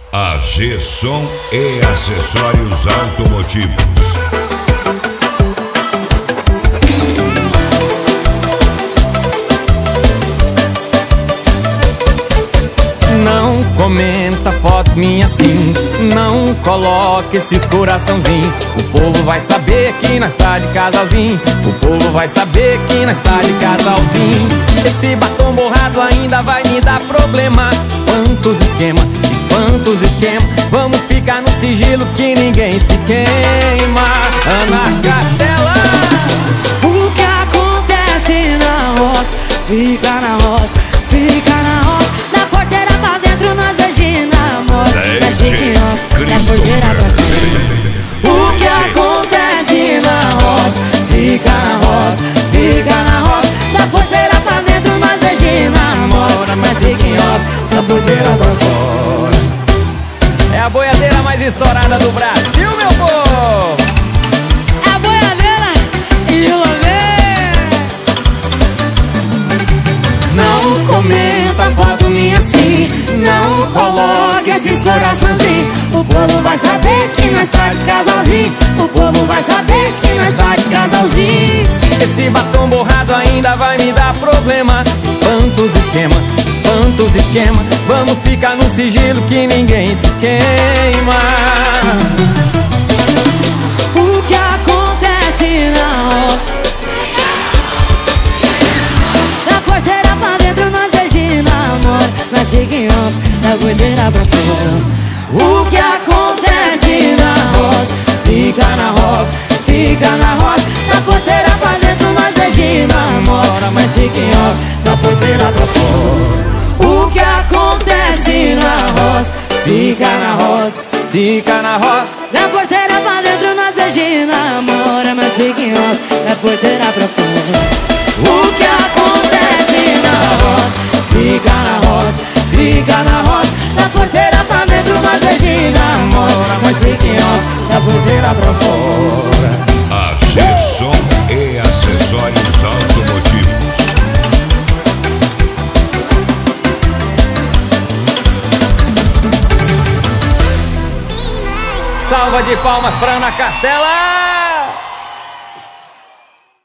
A G-Som e acessórios automotivos. Não comenta foto minha assim, não coloque esses coraçãozinho. O povo vai saber que nós tá de casalzinho. O povo vai saber que nós tá de casalzinho. Esse batom borrado ainda vai me dar problema. Espanta os esquema, espanta os esquema. Vamos ficar no sigilo que ninguém se queima. Ana Castela. O que acontece na roça, fica na roça, fica na roça. Da porteira pra dentro nós beijinhos namora. Da chique off, da porteira pra dentro. O que acontece na roça, fica na roça, fica na roça. Da porteira pra dentro nós beijinhos namora. Mas chique off, da porteira pra fora. É a boiadeira mais estourada do Brasil, meu povo. É a boiadeira e o lamê. Não comenta foto minha assim, não coloque esses coraçãozinhos. O povo vai saber que nós tá de casalzinho. O povo vai saber que nós tá de casalzinho. Esse batom borrado ainda vai me dar problema. Espanta os esquema, espanta os esquema. Vamos ficar no sigilo que ninguém se queima. O que acontece na roça, da porteira pra dentro nós beijinhos namora. Nós chique off, da porteira pra fora. O que acontece na roça, fica na roça, fica na roça. Da porteira pra dentro nós beijinhos namora. Mas fique off, da porteira pra fora. O que acontece na roça, fica na roça, Fica na roça. da porteira pra dentro nós beijinhos namora. Mas fique off, da porteira pra fora. O que acontece na roça, fica na roça, fica na roça. Da porteira pra dentro nós beijinhos namora. Mas fique off, da porteira pra fora. A G-Som e acessórios automotivos. Salva de palmas pra Ana Castela.